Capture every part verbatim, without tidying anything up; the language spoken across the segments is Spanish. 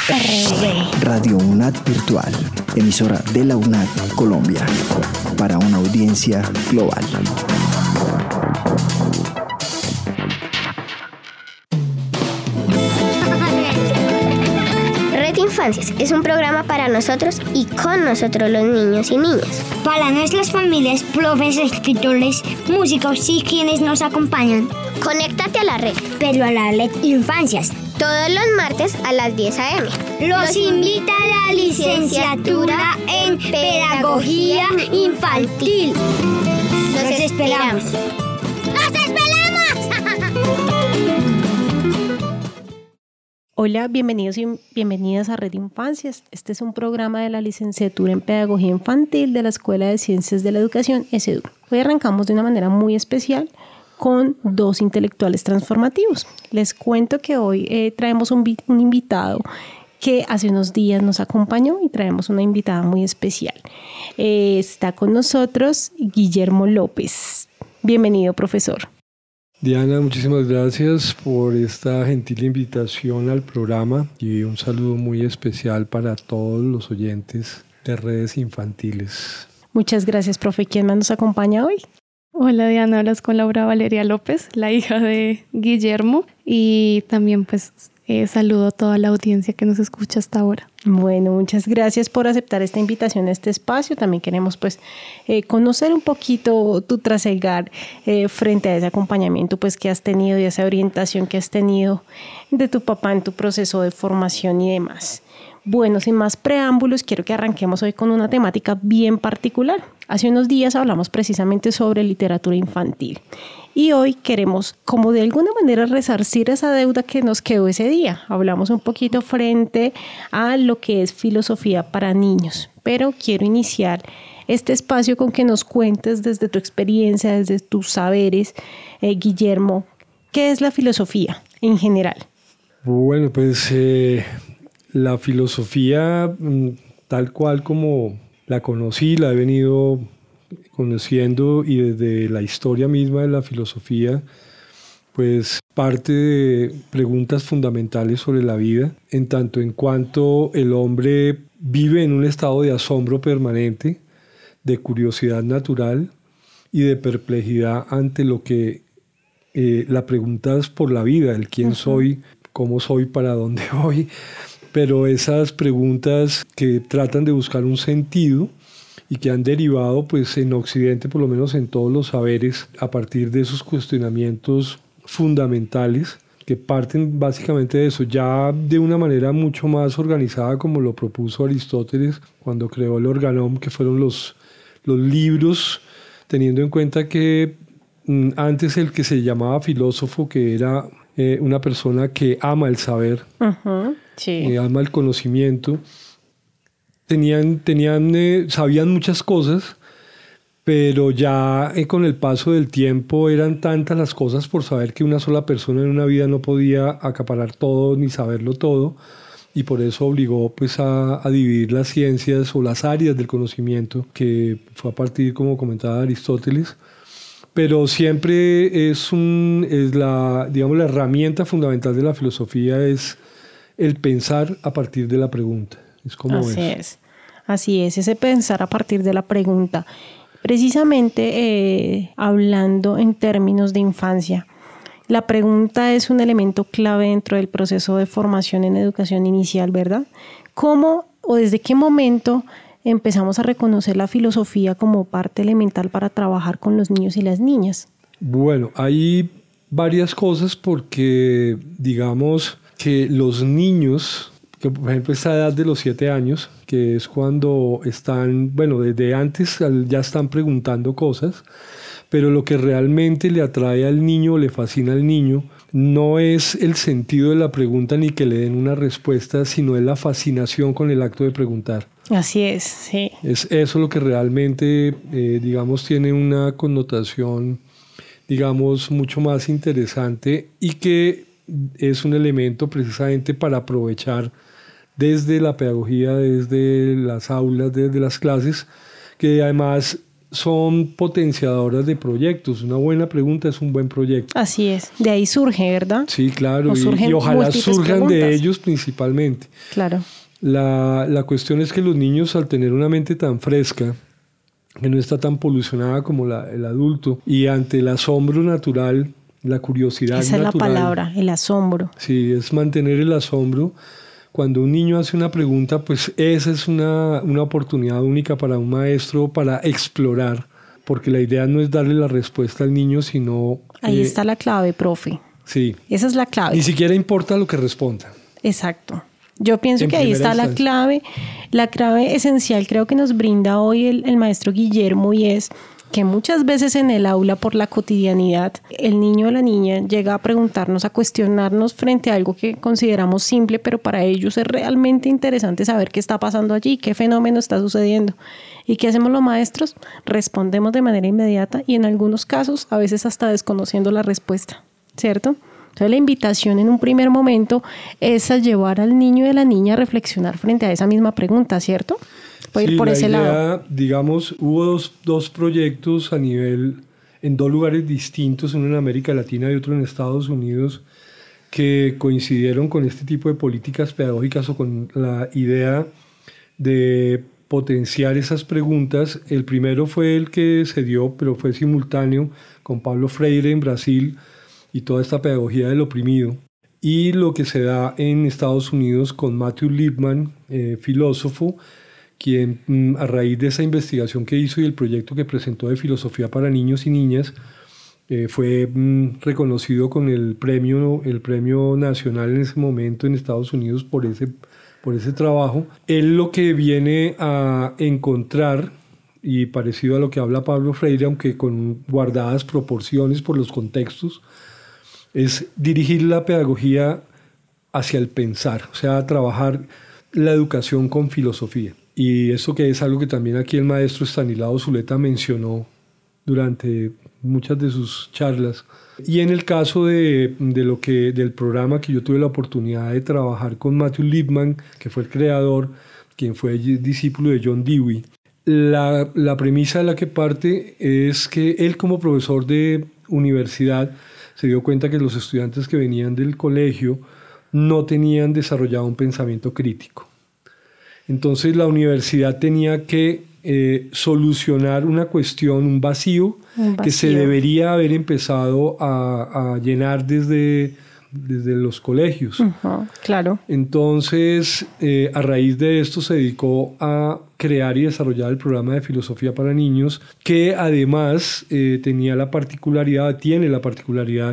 R V. Radio UNAD Virtual, emisora de la UNAD Colombia, para una audiencia global. Red Infancias es un programa para nosotros y con nosotros los niños y niñas. Para nuestras familias, profes, escritores, músicos y quienes nos acompañan. Conéctate a la red, pero a la Red Infancias. Todos los martes a las diez a eme. Los invita a la licenciatura en Pedagogía Infantil. Los, Los esperamos. ¡Los esperamos! Hola, bienvenidos y bienvenidas a Red Infancias. Este es un programa de la licenciatura en Pedagogía Infantil de la Escuela de Ciencias de la Educación, ESEDU. Hoy arrancamos de una manera muy especial con dos intelectuales transformativos. Les cuento que hoy eh, traemos un, un invitado que hace unos días nos acompañó y traemos una invitada muy especial. Eh, está con nosotros Guillermo López. Bienvenido, profesor. Diana, muchísimas gracias por esta gentil invitación al programa y un saludo muy especial para todos los oyentes de redes infantiles. Muchas gracias, profe. ¿Quién más nos acompaña hoy? Hola Diana, hablas con Laura Valeria López, la hija de Guillermo, y también pues eh, saludo a toda la audiencia que nos escucha hasta ahora. Bueno, muchas gracias por aceptar esta invitación a este espacio. También queremos pues eh, conocer un poquito tu trasegar eh, frente a ese acompañamiento pues que has tenido y esa orientación que has tenido de tu papá en tu proceso de formación y demás. Bueno, sin más preámbulos, quiero que arranquemos hoy con una temática bien particular. Hace unos días hablamos precisamente sobre literatura infantil y hoy queremos como de alguna manera resarcir esa deuda que nos quedó ese día. Hablamos un poquito frente a lo que es filosofía para niños, pero quiero iniciar este espacio con que nos cuentes desde tu experiencia, desde tus saberes, eh, Guillermo, ¿qué es la filosofía en general? Bueno, pues eh, la filosofía tal cual como la conocí, la he venido conociendo y desde la historia misma de la filosofía, pues parte de preguntas fundamentales sobre la vida, en tanto en cuanto el hombre vive en un estado de asombro permanente, de curiosidad natural y de perplejidad ante lo que eh, la pregunta es por la vida, el quién uh-huh. soy, cómo soy, para dónde voy. Pero esas preguntas que tratan de buscar un sentido y que han derivado pues en Occidente, por lo menos en todos los saberes, a partir de esos cuestionamientos fundamentales que parten básicamente de eso, ya de una manera mucho más organizada como lo propuso Aristóteles cuando creó el Organon, que fueron los, los libros, teniendo en cuenta que mm, antes el que se llamaba filósofo, que era eh, una persona que ama el saber, uh-huh. Sí. Eh, ama el conocimiento, tenían, tenían, eh, sabían muchas cosas, pero ya eh, con el paso del tiempo eran tantas las cosas por saber que una sola persona en una vida no podía acaparar todo ni saberlo todo, y por eso obligó pues, a, a dividir las ciencias o las áreas del conocimiento, que fue a partir, como comentaba Aristóteles. Pero siempre es, un, es la, digamos, la herramienta fundamental de la filosofía es el pensar a partir de la pregunta. Es como Así es. es. Así es, ese pensar a partir de la pregunta. Precisamente eh, hablando en términos de infancia, la pregunta es un elemento clave dentro del proceso de formación en educación inicial, ¿verdad? ¿Cómo o desde qué momento empezamos a reconocer la filosofía como parte elemental para trabajar con los niños y las niñas? Bueno, hay varias cosas porque, digamos, que los niños, que por ejemplo esta edad de los siete años, que es cuando están, bueno, desde antes ya están preguntando cosas, pero lo que realmente le atrae al niño, le fascina al niño, no es el sentido de la pregunta ni que le den una respuesta, sino es la fascinación con el acto de preguntar. Así es, sí. Es eso lo que realmente, eh, digamos, tiene una connotación, digamos, mucho más interesante y que es un elemento precisamente para aprovechar desde la pedagogía, desde las aulas, desde las clases, que además son potenciadoras de proyectos. Una buena pregunta es un buen proyecto. Así es, de ahí surge, ¿verdad? Sí, claro, y, y ojalá surjan preguntas. de ellos principalmente. Claro. La, la cuestión es que los niños, al tener una mente tan fresca, que no está tan polucionada como la, el adulto, y ante el asombro natural, la curiosidad Esa natural. Esa es la palabra, el asombro. Sí, es mantener el asombro. Cuando un niño hace una pregunta, pues esa es una, una oportunidad única para un maestro para explorar, porque la idea no es darle la respuesta al niño, sino... Ahí eh, está la clave, profe. Sí. Esa es la clave. Ni siquiera importa lo que responda. Exacto. Yo pienso En que ahí está instancia. la clave, la clave esencial creo que nos brinda hoy el, el maestro Guillermo, y es que muchas veces en el aula, por la cotidianidad, el niño o la niña llega a preguntarnos, a cuestionarnos frente a algo que consideramos simple, pero para ellos es realmente interesante saber qué está pasando allí, qué fenómeno está sucediendo. ¿Y qué hacemos los maestros? Respondemos de manera inmediata y en algunos casos a veces hasta desconociendo la respuesta, ¿cierto? Entonces la invitación en un primer momento es a llevar al niño y a la niña a reflexionar frente a esa misma pregunta, ¿cierto? Puede ir sí, por la ese idea, lado. Digamos, hubo dos, dos proyectos a nivel, en dos lugares distintos, uno en América Latina y otro en Estados Unidos, que coincidieron con este tipo de políticas pedagógicas o con la idea de potenciar esas preguntas. El primero fue el que se dio, pero fue simultáneo, con Paulo Freire en Brasil y toda esta pedagogía del oprimido. Y lo que se da en Estados Unidos con Matthew Lipman, eh, filósofo, quien a raíz de esa investigación que hizo y el proyecto que presentó de filosofía para niños y niñas, eh, fue mm, reconocido con el premio, el premio nacional en ese momento en Estados Unidos por ese, por ese trabajo. Él lo que viene a encontrar, y parecido a lo que habla Pablo Freire, aunque con guardadas proporciones por los contextos, es dirigir la pedagogía hacia el pensar, o sea, trabajar la educación con filosofía. Y eso que es algo que también aquí el maestro Estanislao Zuleta mencionó durante muchas de sus charlas. Y en el caso de, de lo que, del programa que yo tuve la oportunidad de trabajar con Matthew Lipman, que fue el creador, quien fue discípulo de John Dewey, la, la premisa de la que parte es que él, como profesor de universidad, se dio cuenta que los estudiantes que venían del colegio no tenían desarrollado un pensamiento crítico. Entonces la universidad tenía que eh, solucionar una cuestión, un vacío, un vacío que se debería haber empezado a, a llenar desde, desde los colegios. Uh-huh, claro. Entonces, eh, a raíz de esto se dedicó a crear y desarrollar el programa de filosofía para niños, que además eh, tenía la particularidad, tiene la particularidad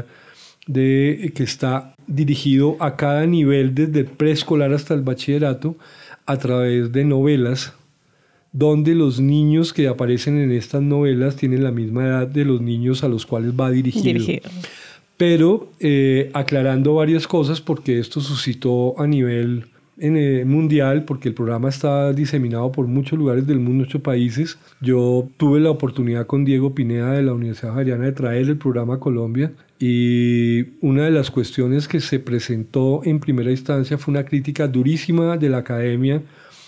de que está dirigido a cada nivel, desde el preescolar hasta el bachillerato, a través de novelas, donde los niños que aparecen en estas novelas tienen la misma edad de los niños a los cuales va dirigido. dirigido. Pero eh, aclarando varias cosas, porque esto suscitó a nivel en, eh, mundial, porque el programa está diseminado por muchos lugares del mundo, ocho países. Yo tuve la oportunidad con Diego Pineda de la Universidad Javeriana de traer el programa a Colombia, y una de las cuestiones que se presentó en primera instancia fue una crítica durísima de la academia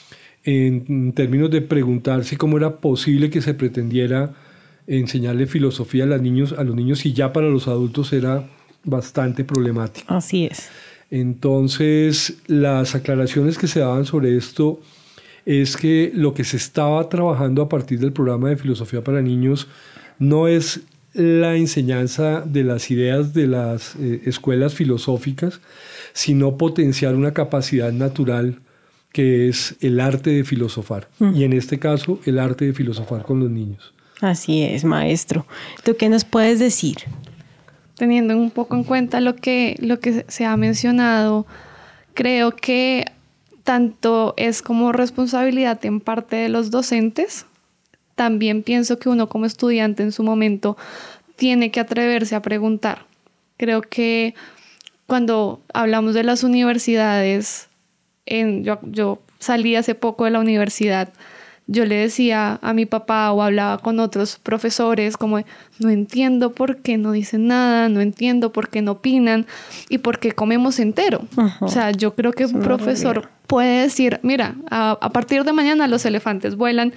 en, en términos de preguntarse cómo era posible que se pretendiera enseñarle filosofía a los niños, a los niños y ya para los adultos era bastante problemático. Así es. Entonces, las aclaraciones que se daban sobre esto es que lo que se estaba trabajando a partir del programa de filosofía para niños no es la enseñanza de las ideas de las eh, escuelas filosóficas, sino potenciar una capacidad natural que es el arte de filosofar. Mm. Y en este caso, el arte de filosofar con los niños. Así es, maestro. ¿Tú qué nos puedes decir? Teniendo un poco en cuenta lo que, lo que se ha mencionado, creo que tanto es como responsabilidad en parte de los docentes. También pienso que uno como estudiante en su momento tiene que atreverse a preguntar. Creo que cuando hablamos de las universidades, en, yo, yo salí hace poco de la universidad, yo le decía a mi papá o hablaba con otros profesores como no entiendo por qué no dicen nada, no entiendo por qué no opinan y por qué comemos entero. Uh-huh. O sea, yo creo que un profesor puede decir, mira, a, a partir de mañana los elefantes vuelan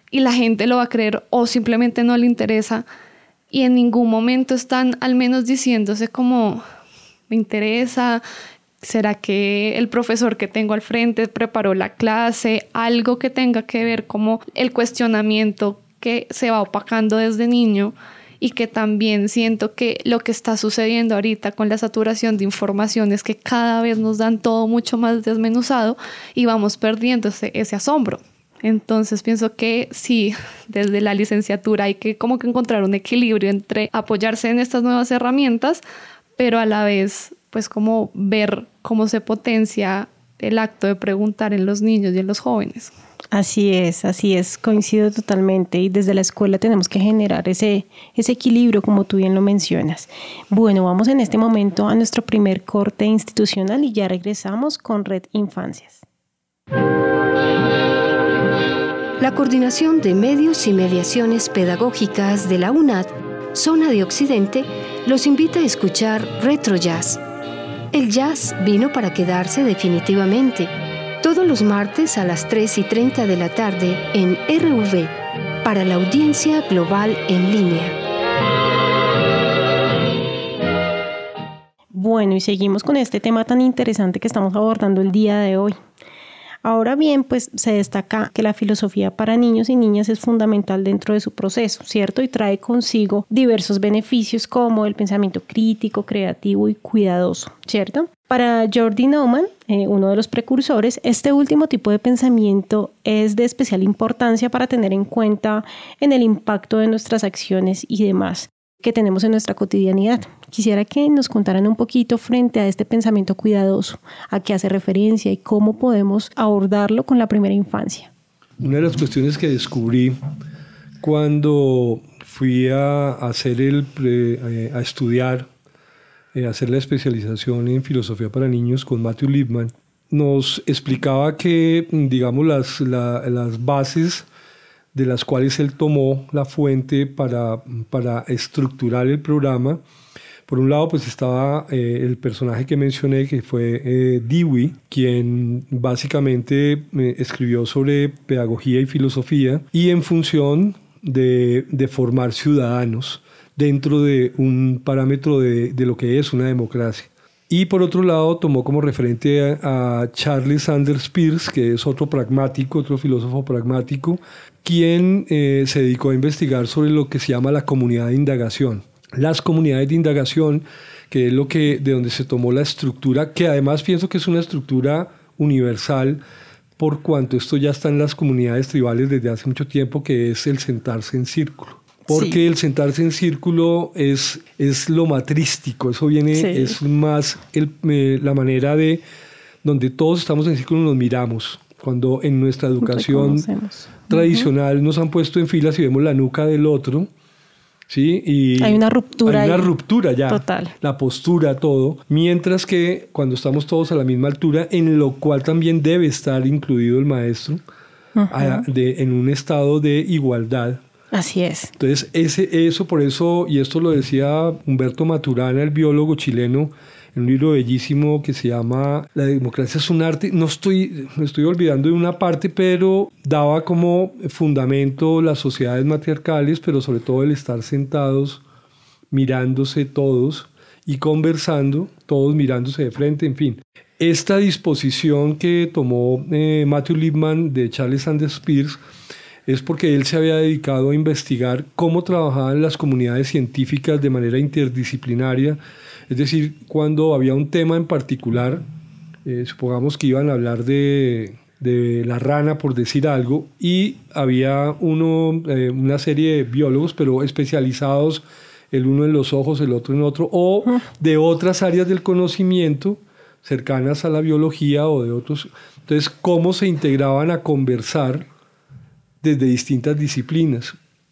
y la gente lo va a creer o simplemente no le interesa y en ningún momento están al menos diciéndose como me interesa, ¿será que el profesor que tengo al frente preparó la clase? Algo que tenga que ver como el cuestionamiento que se va opacando desde niño y que también siento que lo que está sucediendo ahorita con la saturación de información es que cada vez nos dan todo mucho más desmenuzado y vamos perdiendo ese, ese asombro. Entonces pienso que sí, desde la licenciatura hay que como que encontrar un equilibrio entre apoyarse en estas nuevas herramientas, pero a la vez pues como ver cómo se potencia el acto de preguntar en los niños y en los jóvenes. Así es, así es, coincido totalmente y desde la escuela tenemos que generar ese, ese equilibrio como tú bien lo mencionas. Bueno, vamos en este momento a nuestro primer corte institucional y ya regresamos con Red Infancias. La Coordinación de Medios y Mediaciones Pedagógicas de la UNAD, Zona de Occidente, los invita a escuchar Retro Jazz. El jazz vino para quedarse definitivamente. Todos los martes a las tres y treinta de la tarde en R V, para la audiencia global en línea. Bueno, y seguimos con este tema tan interesante que estamos abordando el día de hoy. Ahora bien, pues se destaca que la filosofía para niños y niñas es fundamental dentro de su proceso, ¿cierto? Y trae consigo diversos beneficios como el pensamiento crítico, creativo y cuidadoso, ¿cierto? Para Jordi Naumann, eh, uno de los precursores, este último tipo de pensamiento es de especial importancia para tener en cuenta en el impacto de nuestras acciones y demás que tenemos en nuestra cotidianidad. Quisiera que nos contaran un poquito frente a este pensamiento cuidadoso, a qué hace referencia y cómo podemos abordarlo con la primera infancia. Una de las cuestiones que descubrí cuando fui a hacer el pre, a estudiar, a hacer la especialización en filosofía para niños con Matthew Lipman, nos explicaba que, digamos, las, la, las bases de las cuales él tomó la fuente para, para estructurar el programa. Por un lado, pues estaba eh, el personaje que mencioné, que fue eh, Dewey, quien básicamente eh, escribió sobre pedagogía y filosofía, y en función de, de formar ciudadanos dentro de un parámetro de, de lo que es una democracia. Y por otro lado, tomó como referente a, a Charles Sanders Peirce, que es otro pragmático, otro filósofo pragmático, quien eh, se dedicó a investigar sobre lo que se llama la comunidad de indagación. Las comunidades de indagación, que es lo que, de donde se tomó la estructura, que además pienso que es una estructura universal, por cuanto esto ya está en las comunidades tribales desde hace mucho tiempo, que es el sentarse en círculo. Porque sí. El sentarse en círculo es, es lo matrístico, eso viene, sí. es más el, eh, la manera de donde todos estamos en círculo y nos miramos. Cuando en nuestra educación tradicional uh-huh. nos han puesto en filas y vemos la nuca del otro, ¿sí? Y hay una ruptura hay una ahí. ruptura ya, total. La postura, todo, mientras que cuando estamos todos a la misma altura, en lo cual también debe estar incluido el maestro, uh-huh. a, de, en un estado de igualdad. Así es. Entonces, ese, eso por eso, y esto lo decía Humberto Maturana, el biólogo chileno, en un libro bellísimo que se llama La democracia es un arte. No estoy, me estoy olvidando de una parte, pero daba como fundamento las sociedades matriarcales, pero sobre todo el estar sentados, mirándose todos y conversando, todos mirándose de frente, en fin. Esta disposición que tomó eh, Matthew Lipman de Charles Sanders Peirce es porque él se había dedicado a investigar cómo trabajaban las comunidades científicas de manera interdisciplinaria. Es decir, cuando había un tema en particular, eh, supongamos que iban a hablar de, de la rana, por decir algo, y había uno, eh, una serie de biólogos, pero especializados, el uno en los ojos, el otro en otro, o de otras áreas del conocimiento cercanas a la biología o de otros. Entonces, cómo se integraban a conversar desde distintas disciplinas.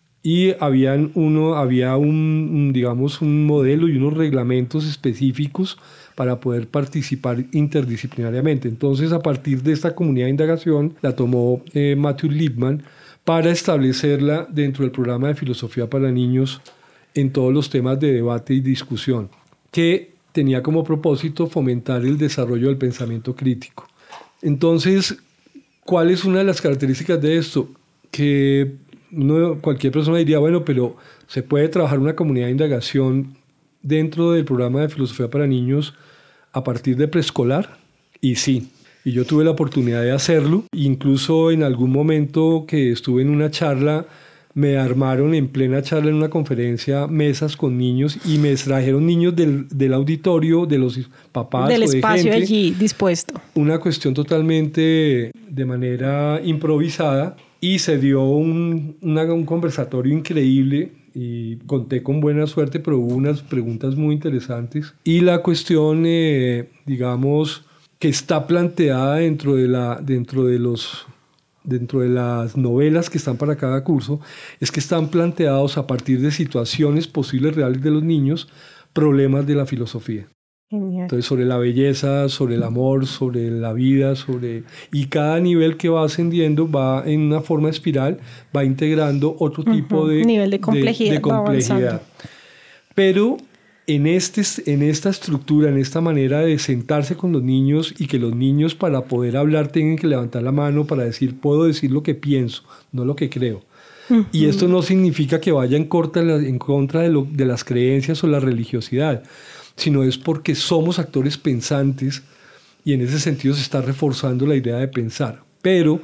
Y habían uno, había un, un, digamos, un modelo y unos reglamentos específicos para poder participar interdisciplinariamente. Entonces, a partir de esta comunidad de indagación, la tomó eh, Matthew Lipman para establecerla dentro del programa de filosofía para niños en todos los temas de debate y discusión, que tenía como propósito fomentar el desarrollo del pensamiento crítico. Entonces, ¿cuál es una de las características de esto? Que uno, cualquier persona diría, bueno, pero ¿se puede trabajar una comunidad de indagación dentro del programa de filosofía para niños a partir de preescolar? Y sí, y yo tuve la oportunidad de hacerlo. Incluso en algún momento que estuve en una charla, me armaron en plena charla en una conferencia mesas con niños y me trajeron niños del, del auditorio, de los papás del o de espacio gente, allí dispuesto. Una cuestión totalmente de manera improvisada y se dio un, una, un conversatorio increíble y conté con buena suerte, pero hubo unas preguntas muy interesantes. Y la cuestión, eh, digamos, que está planteada dentro de, la, dentro de los... dentro de las novelas que están para cada curso, es que están planteados a partir de situaciones posibles reales de los niños, problemas de la filosofía. Genial. Entonces, sobre la belleza, sobre el amor, sobre la vida, sobre... y cada nivel que va ascendiendo va en una forma espiral, va integrando otro tipo uh-huh. de... nivel de complejidad. De, de complejidad. Pero... En, este, en esta estructura, en esta manera de sentarse con los niños y que los niños para poder hablar tengan que levantar la mano para decir, puedo decir lo que pienso, no lo que creo. Uh-huh. Y esto no significa que vaya en contra, en contra de, lo, de las creencias o la religiosidad, sino es porque somos actores pensantes y en ese sentido se está reforzando la idea de pensar. Pero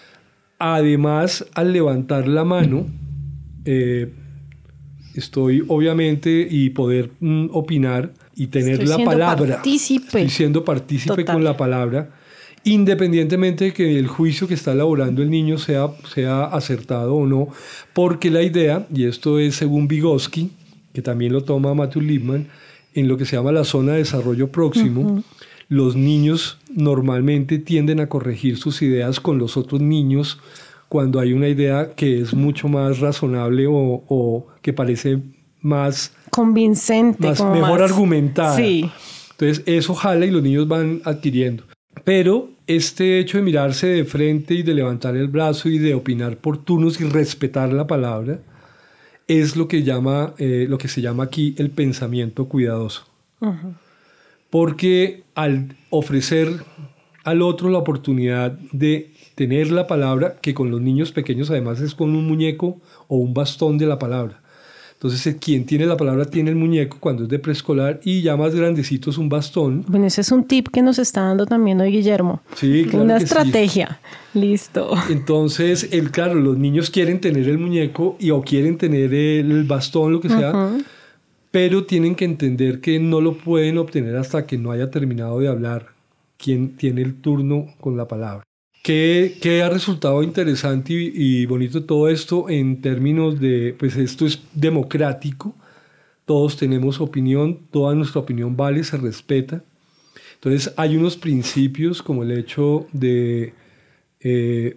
además, al levantar la mano, eh, estoy obviamente y poder mm, opinar y tener estoy la palabra. Partícipe. Estoy siendo partícipe Total. Con la palabra, independientemente de que el juicio que está elaborando el niño sea, sea acertado o no, porque la idea, y esto es según Vygotsky, que también lo toma Matthew Lipman, en lo que se llama la zona de desarrollo próximo, uh-huh. los niños normalmente tienden a corregir sus ideas con los otros niños cuando hay una idea que es mucho más razonable o, o que parece más convincente, más, mejor más... argumentada. Sí. Entonces eso jala y los niños van adquiriendo. Pero este hecho de mirarse de frente y de levantar el brazo y de opinar por turnos y respetar la palabra es lo que, llama, eh, lo que se llama aquí el pensamiento cuidadoso. Uh-huh. Porque al ofrecer al otro la oportunidad de tener la palabra, que con los niños pequeños además es con un muñeco o un bastón de la palabra. Entonces, quien tiene la palabra tiene el muñeco cuando es de preescolar y ya más grandecito es un bastón. Bueno, ese es un tip que nos está dando también hoy Guillermo. Sí, claro. Una que estrategia. Sí. Listo. Entonces, el, claro, los niños quieren tener el muñeco y o quieren tener el bastón, lo que sea, uh-huh. pero tienen que entender que no lo pueden obtener hasta que no haya terminado de hablar quien tiene el turno con la palabra. ¿Qué, qué ha resultado interesante y, y bonito todo esto en términos de, pues esto es democrático, todos tenemos opinión, toda nuestra opinión vale, se respeta. Entonces hay unos principios como el hecho de eh,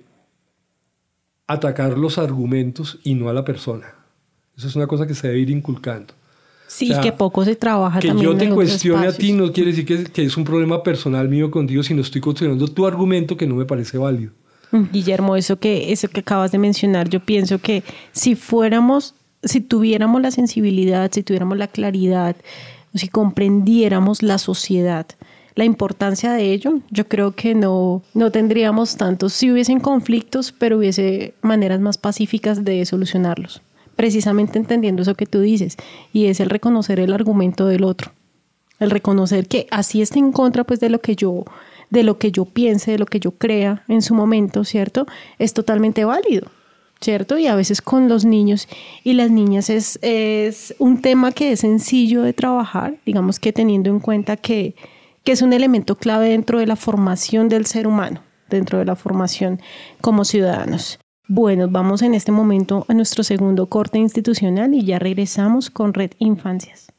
atacar los argumentos y no a la persona. Eso es una cosa que se debe ir inculcando. Sí, o sea, que poco se trabaja que también. yo te en cuestione a ti no quiere decir que, que es un problema personal mío contigo, sino estoy cuestionando tu argumento que no me parece válido. Guillermo, eso que, eso que acabas de mencionar, yo pienso que si fuéramos, si tuviéramos la sensibilidad, si tuviéramos la claridad, si comprendiéramos la sociedad, la importancia de ello, yo creo que no, no tendríamos tantos, si hubiesen conflictos, pero hubiese maneras más pacíficas de solucionarlos. Precisamente entendiendo eso que tú dices, y es el reconocer el argumento del otro, el reconocer que así está en contra pues de lo que yo, de lo que yo piense, de lo que yo crea en su momento, ¿cierto? Es totalmente válido, ¿cierto? Y a veces con los niños y las niñas es, es un tema que es sencillo de trabajar, digamos que teniendo en cuenta que, que es un elemento clave dentro de la formación del ser humano, dentro de la formación como ciudadanos. Bueno, vamos en este momento a nuestro segundo corte institucional y ya regresamos con Red Infancias.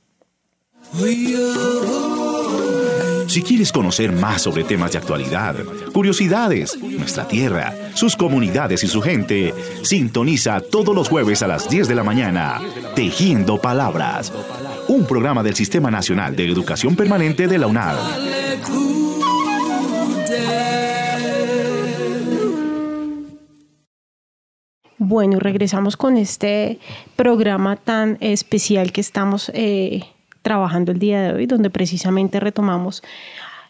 Si quieres conocer más sobre temas de actualidad, curiosidades, nuestra tierra, sus comunidades y su gente, sintoniza todos los jueves a las diez de la mañana, Tejiendo Palabras, un programa del Sistema Nacional de Educación Permanente de la UNAD. Bueno, y regresamos con este programa tan especial que estamos eh, trabajando el día de hoy, donde precisamente retomamos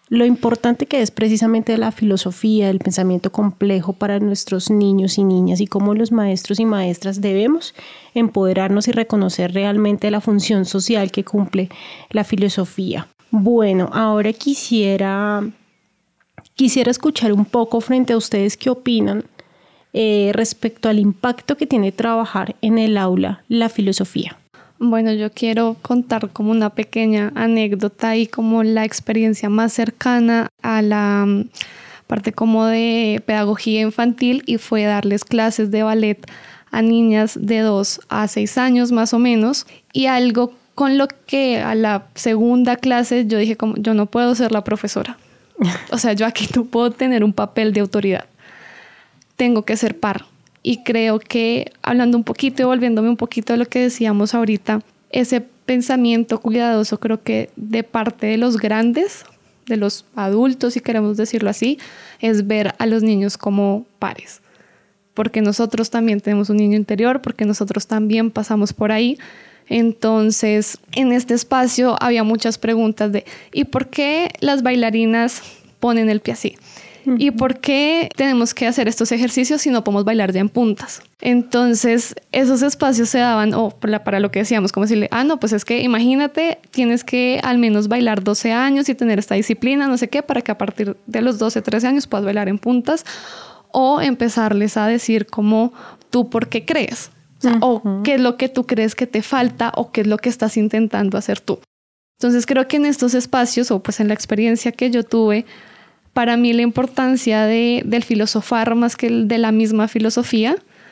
lo importante que es precisamente la filosofía, el pensamiento complejo para nuestros niños y niñas y cómo los maestros y maestras debemos empoderarnos y reconocer realmente la función social que cumple la filosofía. Bueno, ahora quisiera, quisiera escuchar un poco frente a ustedes qué opinan eh, respecto al impacto que tiene trabajar en el aula la filosofía. Bueno, yo quiero contar como una pequeña anécdota y como la experiencia más cercana a la um, parte como de pedagogía infantil, y fue darles clases de ballet a niñas de dos a seis años más o menos, y algo con lo que a la segunda clase yo dije como yo no puedo ser la profesora. O sea, yo aquí no puedo tener un papel de autoridad. Tengo que ser par. Y creo que, hablando un poquito y volviéndome un poquito de lo que decíamos ahorita, ese pensamiento cuidadoso creo que de parte de los grandes, de los adultos, si queremos decirlo así, es ver a los niños como pares. Porque nosotros también tenemos un niño interior, porque nosotros también pasamos por ahí. Entonces, en este espacio había muchas preguntas de ¿y por qué las bailarinas ponen el pie así? ¿Y por qué tenemos que hacer estos ejercicios si no podemos bailar ya en puntas? Entonces, esos espacios se daban, o para, para lo que decíamos, como decirle, ah, no, pues es que imagínate, tienes que al menos bailar doce años y tener esta disciplina, no sé qué, para que a partir de los doce, trece años puedas bailar en puntas, o empezarles a decir como, ¿tú por qué crees? O sea, uh-huh. O qué es lo que tú crees que te falta, o qué es lo que estás intentando hacer tú. Entonces, creo que en estos espacios, o pues en la experiencia que yo tuve, para mí la importancia de, del filosofar más que de la misma filosofía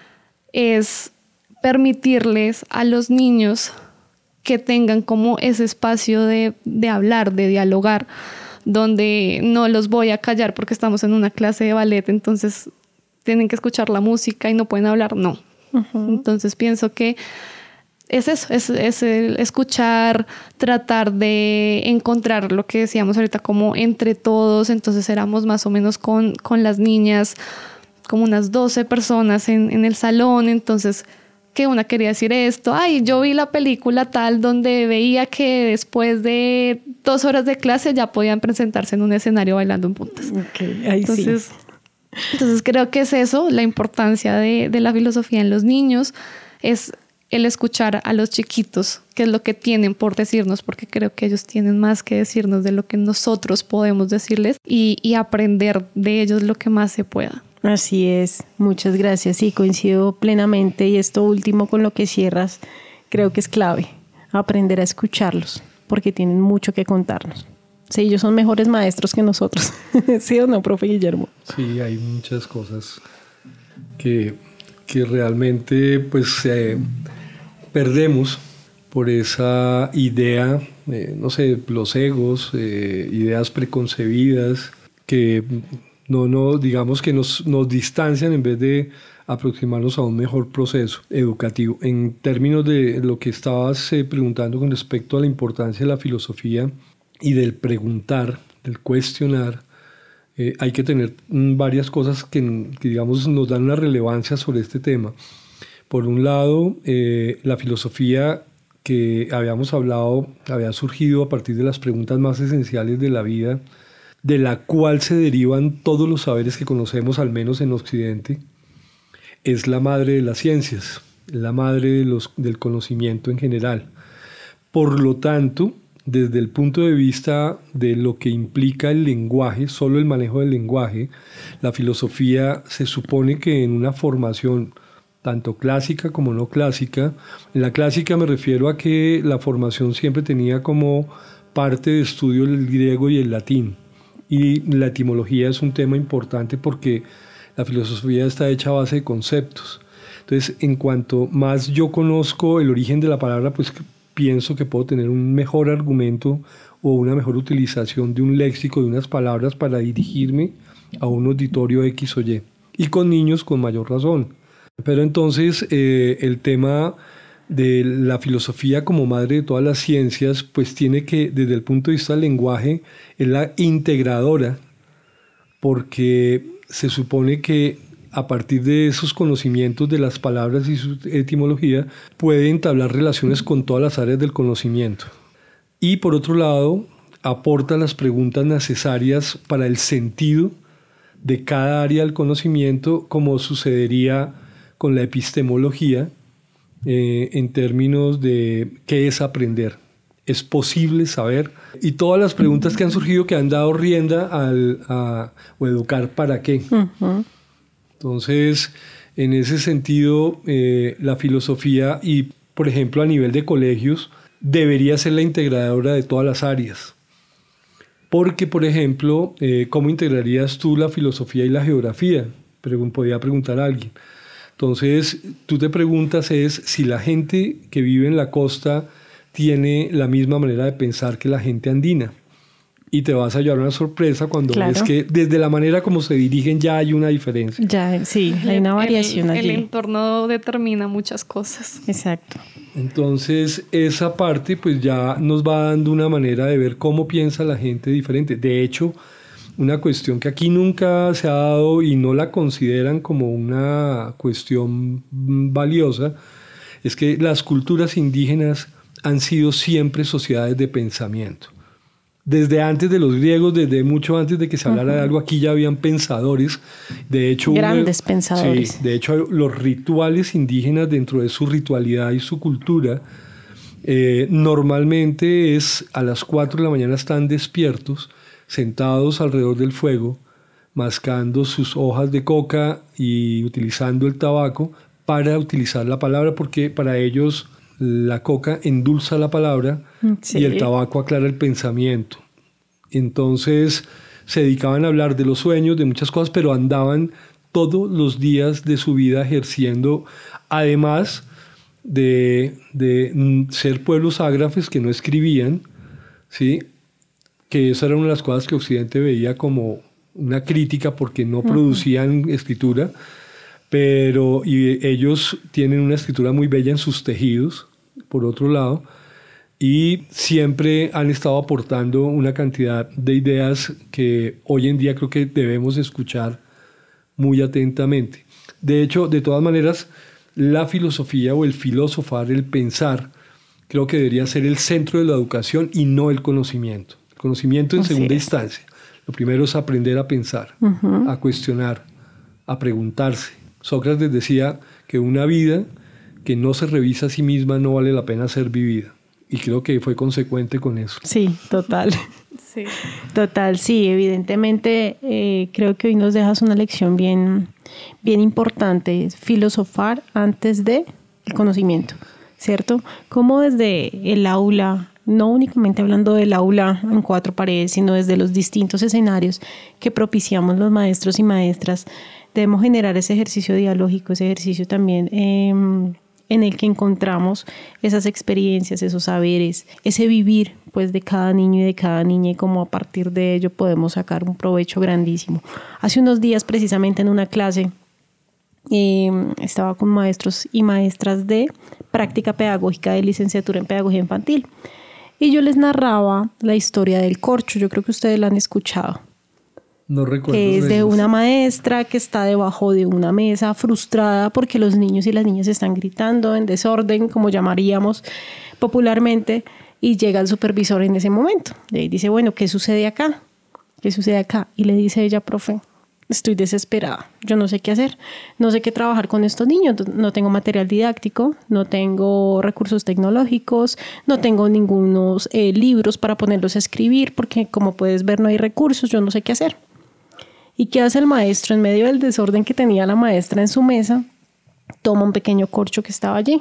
es permitirles a los niños que tengan como ese espacio de, de hablar, de dialogar, donde no los voy a callar porque estamos en una clase de ballet, entonces tienen que escuchar la música y no pueden hablar, no. Uh-huh. Entonces pienso que es eso, es, es el escuchar, tratar de encontrar lo que decíamos ahorita como entre todos. Entonces éramos más o menos con, con las niñas como unas doce personas en, en el salón. Entonces que una quería decir esto, ay, yo vi la película tal donde veía que después de dos horas de clase ya podían presentarse en un escenario bailando en puntas. Okay, ahí entonces, sí. entonces creo que es eso, la importancia de, de la filosofía en los niños, es el escuchar a los chiquitos, qué es lo que tienen por decirnos, porque creo que ellos tienen más que decirnos de lo que nosotros podemos decirles, y, y aprender de ellos lo que más se pueda. Así es, muchas gracias. Sí, coincido plenamente, y esto último con lo que cierras, creo que es clave, aprender a escucharlos, porque tienen mucho que contarnos. Sí, ellos son mejores maestros que nosotros. ¿Sí o no, profe Guillermo? Sí, hay muchas cosas que, que realmente pues eh, perdemos por esa idea, eh, no sé, los egos, eh, ideas preconcebidas que no, no digamos que nos, nos distancian en vez de aproximarnos a un mejor proceso educativo. En términos de lo que estabas eh, preguntando con respecto a la importancia de la filosofía y del preguntar, del cuestionar, eh, hay que tener mm, varias cosas que, que digamos nos dan una relevancia sobre este tema. Por un lado, eh, la filosofía que habíamos hablado había surgido a partir de las preguntas más esenciales de la vida, de la cual se derivan todos los saberes que conocemos, al menos en Occidente. Es la madre de las ciencias, la madre de los, del conocimiento en general. Por lo tanto, desde el punto de vista de lo que implica el lenguaje, solo el manejo del lenguaje, la filosofía se supone que en una formación tanto clásica como no clásica, en la clásica me refiero a que la formación siempre tenía como parte de estudio el griego y el latín, y la etimología es un tema importante porque la filosofía está hecha a base de conceptos. Entonces, en cuanto más yo conozco el origen de la palabra, pues pienso que puedo tener un mejor argumento o una mejor utilización de un léxico, de unas palabras para dirigirme a un auditorio X o Y. Y con niños con mayor razón. Pero entonces eh, el tema de la filosofía como madre de todas las ciencias, pues tiene que, desde el punto de vista del lenguaje, es la integradora, porque se supone que a partir de esos conocimientos de las palabras y su etimología, puede entablar relaciones con todas las áreas del conocimiento. Y por otro lado, aporta las preguntas necesarias para el sentido de cada área del conocimiento, como sucedería con la epistemología, eh, en términos de qué es aprender. ¿Es posible saber? Y todas las preguntas que han surgido, que han dado rienda al, a, o educar para qué. Uh-huh. Entonces, en ese sentido, eh, la filosofía, y por ejemplo a nivel de colegios, debería ser la integradora de todas las áreas. Porque, por ejemplo, eh, ¿cómo integrarías tú la filosofía y la geografía? Pregun- podría preguntar a alguien. Entonces, tú te preguntas es si la gente que vive en la costa tiene la misma manera de pensar que la gente andina. Y te vas a llevar una sorpresa cuando claro. ves que desde la manera como se dirigen ya hay una diferencia. Ya, sí, hay una variación el, allí. El entorno determina muchas cosas. Exacto. Entonces, esa parte pues ya nos va dando una manera de ver cómo piensa la gente diferente. De hecho, una cuestión que aquí nunca se ha dado y no la consideran como una cuestión valiosa, es que las culturas indígenas han sido siempre sociedades de pensamiento. Desde antes de los griegos, desde mucho antes de que se hablara uh-huh. de algo, aquí ya habían pensadores. De hecho, grandes uno, pensadores. Sí, de hecho, los rituales indígenas, dentro de su ritualidad y su cultura, eh, normalmente es a las cuatro de la mañana están despiertos, sentados alrededor del fuego, mascando sus hojas de coca y utilizando el tabaco para utilizar la palabra, porque para ellos la coca endulza la palabra sí. y el tabaco aclara el pensamiento. Entonces se dedicaban a hablar de los sueños, de muchas cosas, pero andaban todos los días de su vida ejerciendo, además de, de ser pueblos ágrafes que no escribían, ¿sí? Que esa era una de las cosas que Occidente veía como una crítica porque no uh-huh. producían escritura. Pero y ellos tienen una escritura muy bella en sus tejidos, por otro lado, y siempre han estado aportando una cantidad de ideas que hoy en día creo que debemos escuchar muy atentamente. De hecho, de todas maneras, la filosofía o el filosofar, el pensar, creo que debería ser el centro de la educación y no el conocimiento. El conocimiento en Así segunda es. instancia. Lo primero es aprender a pensar, uh-huh. a cuestionar, a preguntarse. Sócrates decía que una vida que no se revisa a sí misma no vale la pena ser vivida. Y creo que fue consecuente con eso. Sí, total. Sí. Total, sí, evidentemente eh, creo que hoy nos dejas una lección bien, bien importante. Filosofar antes de el conocimiento, ¿cierto? Cómo desde el aula, no únicamente hablando del aula en cuatro paredes, sino desde los distintos escenarios que propiciamos los maestros y maestras, debemos generar ese ejercicio dialógico, ese ejercicio también eh, en el que encontramos esas experiencias, esos saberes, ese vivir pues, de cada niño y de cada niña, y cómo a partir de ello podemos sacar un provecho grandísimo. Hace unos días, precisamente en una clase, eh, estaba con maestros y maestras de práctica pedagógica de licenciatura en pedagogía infantil, y yo les narraba la historia del corcho. Yo creo que ustedes la han escuchado. No recuerdo. Que es de una maestra que está debajo de una mesa frustrada porque los niños y las niñas están gritando en desorden, como llamaríamos popularmente, y llega el supervisor en ese momento. Y ahí dice, bueno, ¿qué sucede acá? ¿Qué sucede acá? Y le dice ella, profe, estoy desesperada, yo no sé qué hacer, no sé qué trabajar con estos niños, no tengo material didáctico, no tengo recursos tecnológicos, no tengo ningunos eh, libros para ponerlos a escribir, porque como puedes ver no hay recursos, yo no sé qué hacer. ¿Y qué hace el maestro? En medio del desorden que tenía la maestra en su mesa, toma un pequeño corcho que estaba allí,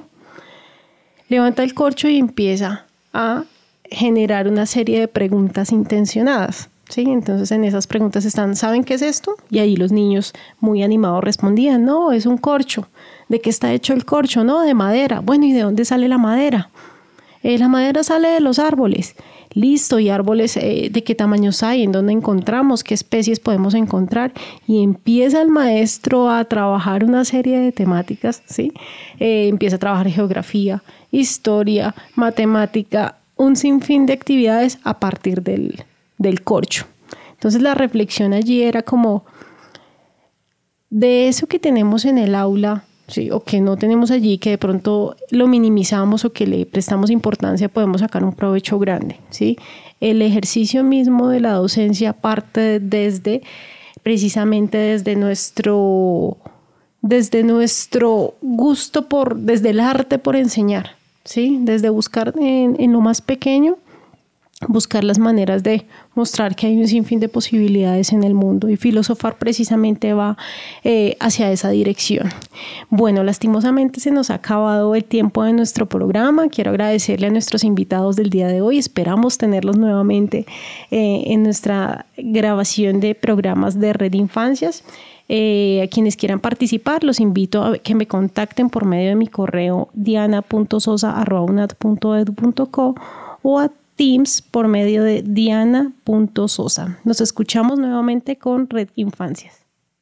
levanta el corcho y empieza a generar una serie de preguntas intencionadas, ¿sí? Entonces en esas preguntas están, ¿saben qué es esto? Y ahí los niños muy animados respondían, no, es un corcho. ¿De qué está hecho el corcho? No, de madera. Bueno, ¿y de dónde sale la madera? Eh, la madera sale de los árboles. Listo, ¿y árboles eh, de qué tamaños hay? ¿En dónde encontramos? ¿Qué especies podemos encontrar? Y empieza el maestro a trabajar una serie de temáticas, ¿sí? Eh, empieza a trabajar geografía, historia, matemática, un sinfín de actividades a partir del, del corcho. Entonces la reflexión allí era como, de eso que tenemos en el aula, ¿sí? O que no tenemos allí, que de pronto lo minimizamos o que le prestamos importancia, podemos sacar un provecho grande, ¿sí? El ejercicio mismo de la docencia parte desde, precisamente desde nuestro, desde nuestro gusto por, desde el arte por enseñar, ¿sí? Desde buscar en, en lo más pequeño, buscar las maneras de mostrar que hay un sinfín de posibilidades en el mundo, y filosofar precisamente va eh, hacia esa dirección. Bueno, lastimosamente se nos ha acabado el tiempo de nuestro programa. Quiero agradecerle a nuestros invitados del día de hoy. Esperamos tenerlos nuevamente eh, en nuestra grabación de programas de Red Infancias. Eh, a quienes quieran participar, los invito a que me contacten por medio de mi correo diana punto sosa arroba unad punto edu punto co o a Teams por medio de diana punto sosa. Nos escuchamos nuevamente con Red Infancias.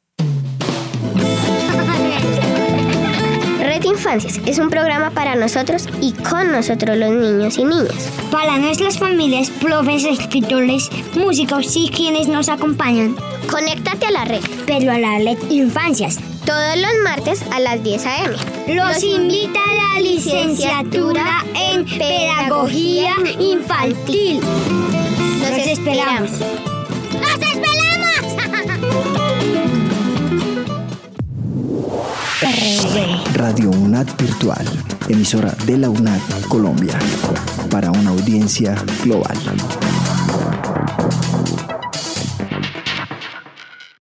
Red Infancias es un programa para nosotros y con nosotros los niños y niñas. Para nuestras familias, profes, escritores, músicos y quienes nos acompañan. Conéctate a la red, pero a la Red Infancias. Todos los martes a las diez a eme. Los invita a la licenciatura en Pedagogía Infantil. Los esperamos. ¡Los esperamos! Radio UNAD Virtual, emisora de la UNAD Colombia, para una audiencia global.